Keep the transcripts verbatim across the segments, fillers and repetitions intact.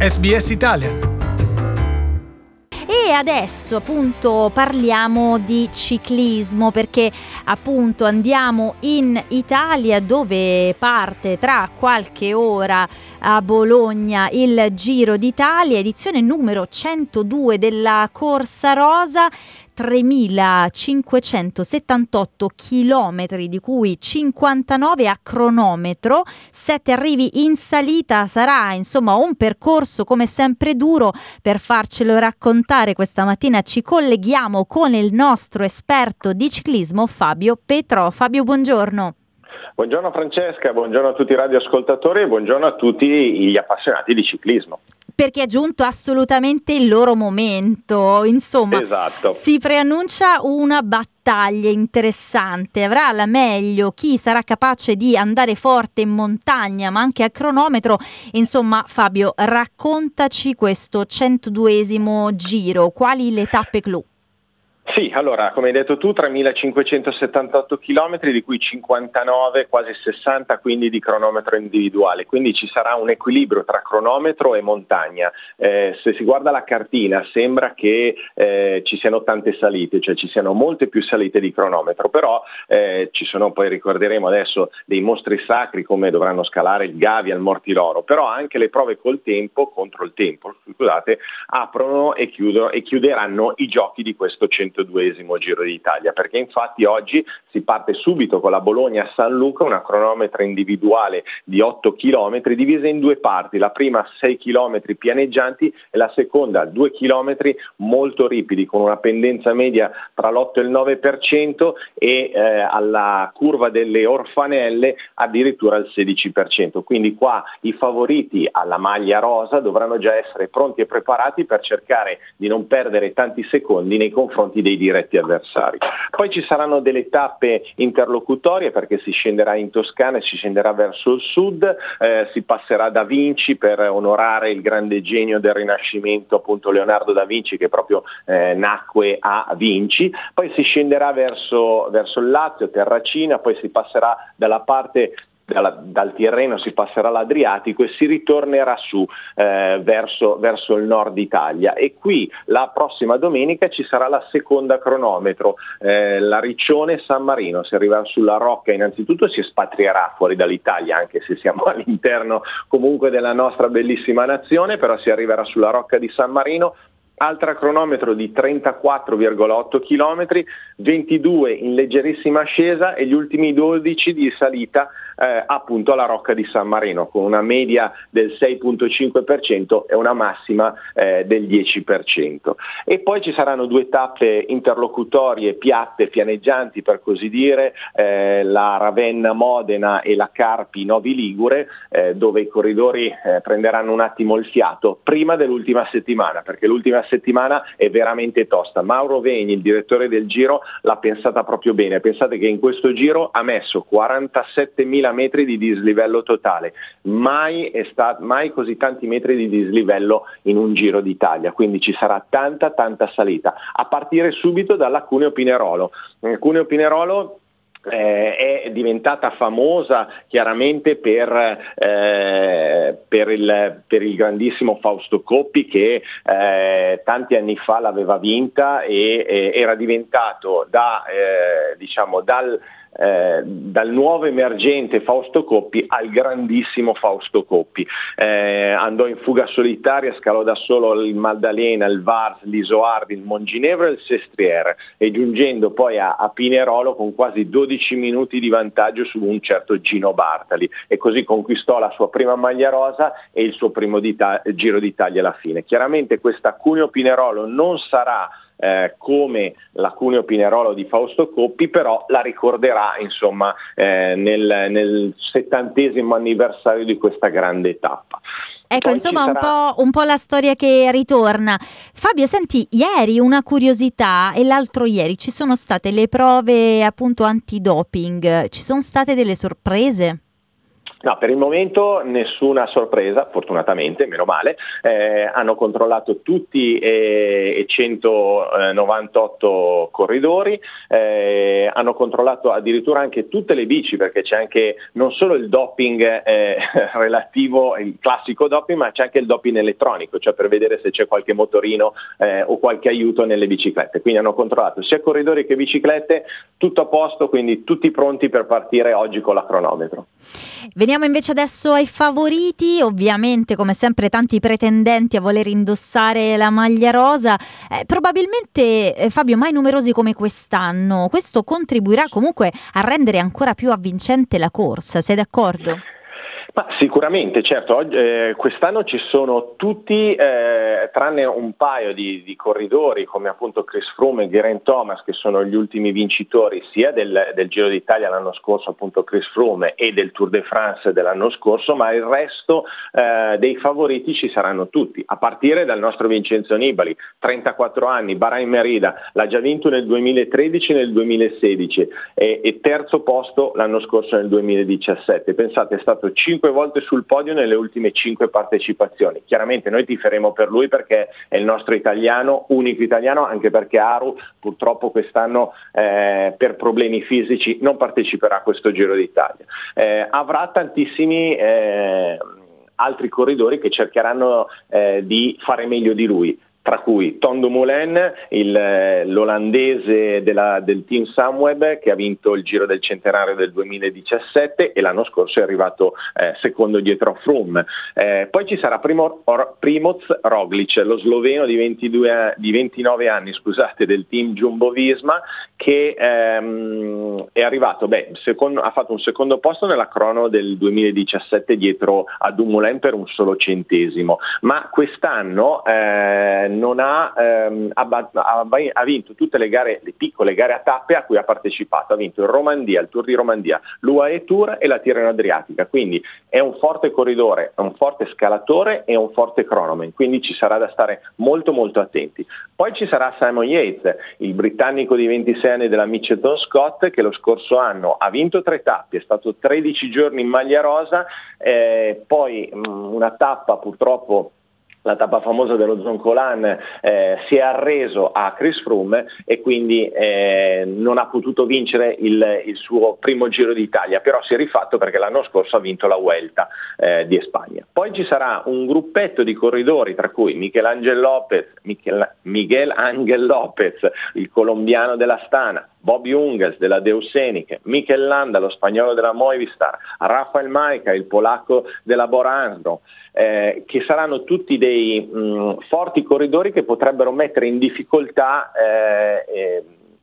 S B S Italian. E adesso appunto parliamo di ciclismo, perché appunto andiamo in Italia, dove parte tra qualche ora a Bologna il Giro d'Italia, edizione numero centodue della Corsa Rosa. tremilacinquecentosettantotto chilometri, di cui cinquantanove a cronometro, sette arrivi in salita. Sarà insomma un percorso come sempre duro. Per farcelo raccontare questa mattina ci colleghiamo con il nostro esperto di ciclismo Fabio Petrò. Fabio, buongiorno. Buongiorno Francesca, buongiorno a tutti i radioascoltatori e buongiorno a tutti gli appassionati di ciclismo. Perché è giunto assolutamente il loro momento, insomma, esatto. Si preannuncia una battaglia interessante. Avrà la meglio chi sarà capace di andare forte in montagna, ma anche a cronometro. Insomma, Fabio, raccontaci questo centoduesimo giro, quali le tappe clou? Sì, allora, come hai detto tu, tremilacinquecentosettantotto chilometri, di cui cinquantanove, quasi sessanta, quindi di cronometro individuale, quindi ci sarà un equilibrio tra cronometro e montagna. Eh, se si guarda la cartina sembra che eh, ci siano tante salite, cioè ci siano molte più salite di cronometro, però eh, ci sono, poi ricorderemo adesso, dei mostri sacri come dovranno scalare il Gavia, il Mortirolo, però anche le prove col tempo, contro il tempo, scusate, aprono e chiudono e chiuderanno i giochi di questo centoduesimo Giro d'Italia, perché infatti oggi si parte subito con la Bologna-San Luca, una cronometra individuale di otto chilometri divisa in due parti, la prima sei chilometri pianeggianti e la seconda due chilometri molto ripidi, con una pendenza media tra l'otto e il nove per cento e eh, alla curva delle Orfanelle addirittura il sedici per cento, quindi qua i favoriti alla maglia rosa dovranno già essere pronti e preparati per cercare di non perdere tanti secondi nei confronti dei diretti avversari. Poi ci saranno delle tappe interlocutorie, perché si scenderà in Toscana e si scenderà verso il sud, eh, si passerà da Vinci per onorare il grande genio del Rinascimento, appunto Leonardo da Vinci, che proprio eh, nacque a Vinci. Poi si scenderà verso, verso il Lazio, Terracina, poi si passerà dalla parte Dalla, dal Tirreno si passerà all'Adriatico e si ritornerà su eh, verso, verso il nord Italia, e qui la prossima domenica ci sarà la seconda cronometro, eh, la Riccione San Marino. Si arriverà sulla Rocca, innanzitutto si espatrierà fuori dall'Italia, anche se siamo all'interno comunque della nostra bellissima nazione, però si arriverà sulla Rocca di San Marino. Altra cronometro di trentaquattro virgola otto chilometri, ventidue in leggerissima ascesa e gli ultimi dodici di salita eh, appunto alla Rocca di San Marino, con una media del sei virgola cinque per cento e una massima eh, del dieci per cento. E poi ci saranno due tappe interlocutorie piatte, pianeggianti per così dire, eh, la Ravenna-Modena e la Carpi-Novi Ligure, eh, dove i corridori eh, prenderanno un attimo il fiato prima dell'ultima settimana, perché l'ultima settimana è veramente tosta. Mauro Vegni, il direttore del Giro, l'ha pensata proprio bene. Pensate che in questo Giro ha messo quarantasettemila metri di dislivello totale, mai è stato mai così tanti metri di dislivello in un Giro d'Italia, quindi ci sarà tanta tanta salita, a partire subito dalla Cuneo Pinerolo. Cuneo Pinerolo Eh, è diventata famosa chiaramente per, eh, per, il, per il grandissimo Fausto Coppi, che eh, tanti anni fa l'aveva vinta e eh, era diventato da, eh, diciamo, dal Eh, dal nuovo emergente Fausto Coppi al grandissimo Fausto Coppi. Eh, andò in fuga solitaria, scalò da solo il Maddalena, il Vars, l'Isoardi, il Monginevro e il Sestriere, e giungendo poi a, a Pinerolo con quasi dodici minuti di vantaggio su un certo Gino Bartali, e così conquistò la sua prima maglia rosa e il suo primo d'Ita- Giro d'Italia alla fine. Chiaramente questa Cuneo Pinerolo non sarà Eh, come la Cuneo Pinerolo di Fausto Coppi, però la ricorderà insomma eh, nel, nel settantesimo anniversario di questa grande tappa. Ecco, Poi insomma, ci un sarà... po', un po' la storia che ritorna. Fabio, senti, ieri una curiosità e l'altro ieri ci sono state le prove appunto antidoping. Ci sono state delle sorprese? No, per il momento nessuna sorpresa, fortunatamente, meno male. Eh, hanno controllato tutti eh, e centonovantotto corridori, eh, hanno controllato addirittura anche tutte le bici, perché c'è anche non solo il doping eh, relativo, il classico doping, ma c'è anche il doping elettronico, cioè per vedere se c'è qualche motorino eh, o qualche aiuto nelle biciclette. Quindi hanno controllato sia corridori che biciclette, tutto a posto, quindi tutti pronti per partire oggi con la cronometro. Veniamo invece adesso ai favoriti, ovviamente come sempre tanti pretendenti a voler indossare la maglia rosa, eh, probabilmente eh, Fabio mai numerosi come quest'anno, questo contribuirà comunque a rendere ancora più avvincente la corsa, sei d'accordo? Ma sicuramente, certo, oggi, eh, quest'anno ci sono tutti, eh, tranne un paio di, di corridori come appunto Chris Froome e Geraint Thomas, che sono gli ultimi vincitori sia del, del Giro d'Italia l'anno scorso, appunto Chris Froome, e del Tour de France dell'anno scorso, ma il resto eh, dei favoriti ci saranno tutti, a partire dal nostro Vincenzo Nibali, trentaquattro anni, Bahrain Merida, l'ha già vinto nel duemilatredici e nel duemilasedici e, e terzo posto l'anno scorso nel duemiladiciassette. Pensate, è stato cinque volte sul podio nelle ultime cinque partecipazioni. Chiaramente noi tiferemo per lui perché è il nostro italiano, unico italiano, anche perché Aru purtroppo quest'anno eh, per problemi fisici non parteciperà a questo Giro d'Italia. Eh, avrà tantissimi eh, altri corridori che cercheranno eh, di fare meglio di lui, tra cui Tom Dumoulin, il, l'olandese della, del team Sunweb, che ha vinto il Giro del Centenario del duemiladiciassette e l'anno scorso è arrivato eh, secondo dietro a Froome. Eh, poi ci sarà Primo, Or, Primoz Roglic, lo sloveno di, ventidue, di ventinove anni, scusate, del team Jumbo-Visma, che ehm, è arrivato, beh, secondo, ha fatto un secondo posto nella crono del duemiladiciassette dietro a Dumoulin per un solo centesimo, ma quest'anno eh, non ha, ehm, ha, ha vinto tutte le gare, le piccole gare a tappe a cui ha partecipato, ha vinto il Romandia, il Tour di Romandia, l'U A E Tour e la Tirreno Adriatica, quindi è un forte corridore, è un forte scalatore e un forte cronoman, quindi ci sarà da stare molto molto attenti. Poi ci sarà Simon Yates, il britannico di ventisei anni della Mitchelton Scott, che lo scorso anno ha vinto tre tappe, è stato tredici giorni in maglia rosa, eh, poi mh, una tappa purtroppo, la tappa famosa dello Zoncolan, eh, si è arreso a Chris Froome e quindi eh, non ha potuto vincere il, il suo primo Giro d'Italia, però si è rifatto perché l'anno scorso ha vinto la Vuelta eh, di Spagna. Poi ci sarà un gruppetto di corridori, tra cui Miguel Lopez, Michel, Miguel Angel Lopez, il colombiano dell'Astana, Bobby Ungels della Deusenic, Mikel Landa, lo spagnolo della Movistar, Rafael Majka, il polacco della Borano, eh, che saranno tutti dei mh, forti corridori che potrebbero mettere in difficoltà eh, eh,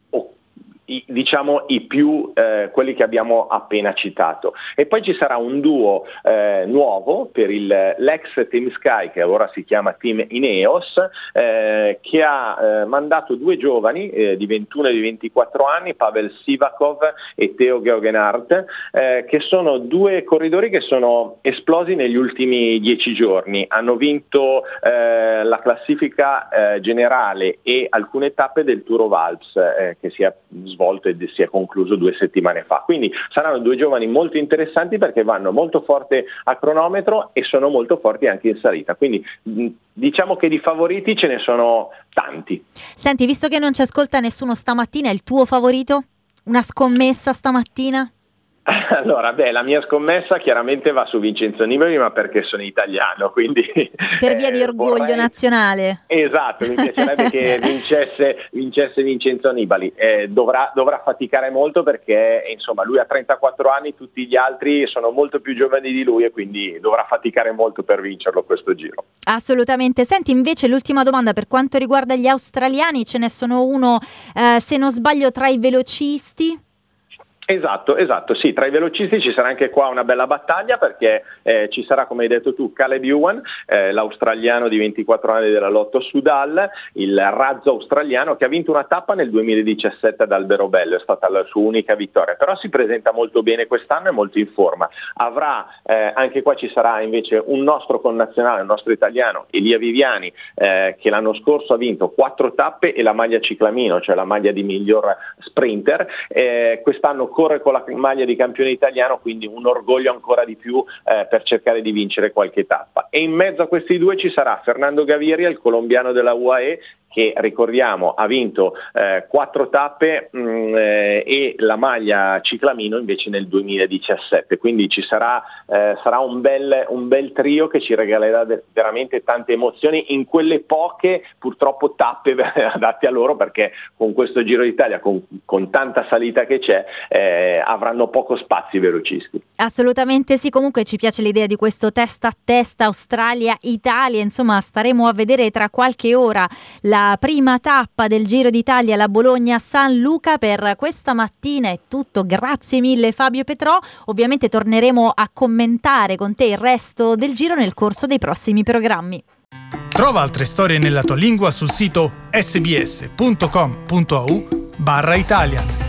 I, diciamo i più eh, quelli che abbiamo appena citato. E poi ci sarà un duo eh, nuovo per il, l'ex Team Sky, che ora si chiama Team Ineos, eh, che ha eh, mandato due giovani eh, di ventuno e di ventiquattro anni, Pavel Sivakov e Theo Geoghegaard, eh, che sono due corridori che sono esplosi negli ultimi dieci giorni, hanno vinto eh, la classifica eh, generale e alcune tappe del Tour of Alps eh, che si è svolto e si è concluso due settimane fa. Quindi saranno due giovani molto interessanti perché vanno molto forte a cronometro e sono molto forti anche in salita. Quindi diciamo che di favoriti ce ne sono tanti. Senti, visto che non ci ascolta nessuno stamattina, è il tuo favorito? Una scommessa stamattina? Allora, beh, la mia scommessa chiaramente va su Vincenzo Nibali, ma perché sono italiano, quindi per via di eh, orgoglio vorrei... nazionale. Esatto, mi piacerebbe che vincesse, vincesse Vincenzo Nibali. Eh, dovrà, dovrà faticare molto perché insomma lui ha trentaquattro anni, tutti gli altri sono molto più giovani di lui e quindi dovrà faticare molto per vincerlo questo giro. Assolutamente. Senti, invece l'ultima domanda per quanto riguarda gli australiani, ce ne sono uno, eh, se non sbaglio, tra i velocisti? Esatto, esatto, sì, tra i velocisti ci sarà anche qua una bella battaglia perché eh, ci sarà, come hai detto tu, Caleb Ewan, eh, l'australiano di ventiquattro anni della Lotto Soudal, il razzo australiano che ha vinto una tappa nel duemiladiciassette ad Alberobello, è stata la sua unica vittoria, però si presenta molto bene quest'anno e molto in forma. Avrà, eh, anche qua ci sarà invece un nostro connazionale, un nostro italiano, Elia Viviani, eh, che l'anno scorso ha vinto quattro tappe e la maglia ciclamino, cioè la maglia di miglior sprinter, eh, quest'anno corre con la maglia di campione italiano, quindi un orgoglio ancora di più eh, per cercare di vincere qualche tappa. E in mezzo a questi due ci sarà Fernando Gaviria, il colombiano della U A E, che ricordiamo ha vinto eh, quattro tappe mh, eh, e la maglia ciclamino invece nel duemiladiciassette, quindi ci sarà, eh, sarà un bel, un bel trio che ci regalerà de- veramente tante emozioni in quelle poche purtroppo tappe adatte a loro, perché con questo Giro d'Italia, con, con tanta salita che c'è, eh, avranno poco spazio i velocisti. Assolutamente sì, comunque ci piace l'idea di questo testa a testa Australia-Italia, insomma staremo a vedere tra qualche ora la prima tappa del Giro d'Italia, la Bologna-San Luca. Per questa mattina è tutto, grazie mille Fabio Petrò, ovviamente torneremo a commentare con te il resto del Giro nel corso dei prossimi programmi. Trova altre storie nella tua lingua sul sito sbs punto com punto a u barra Italia.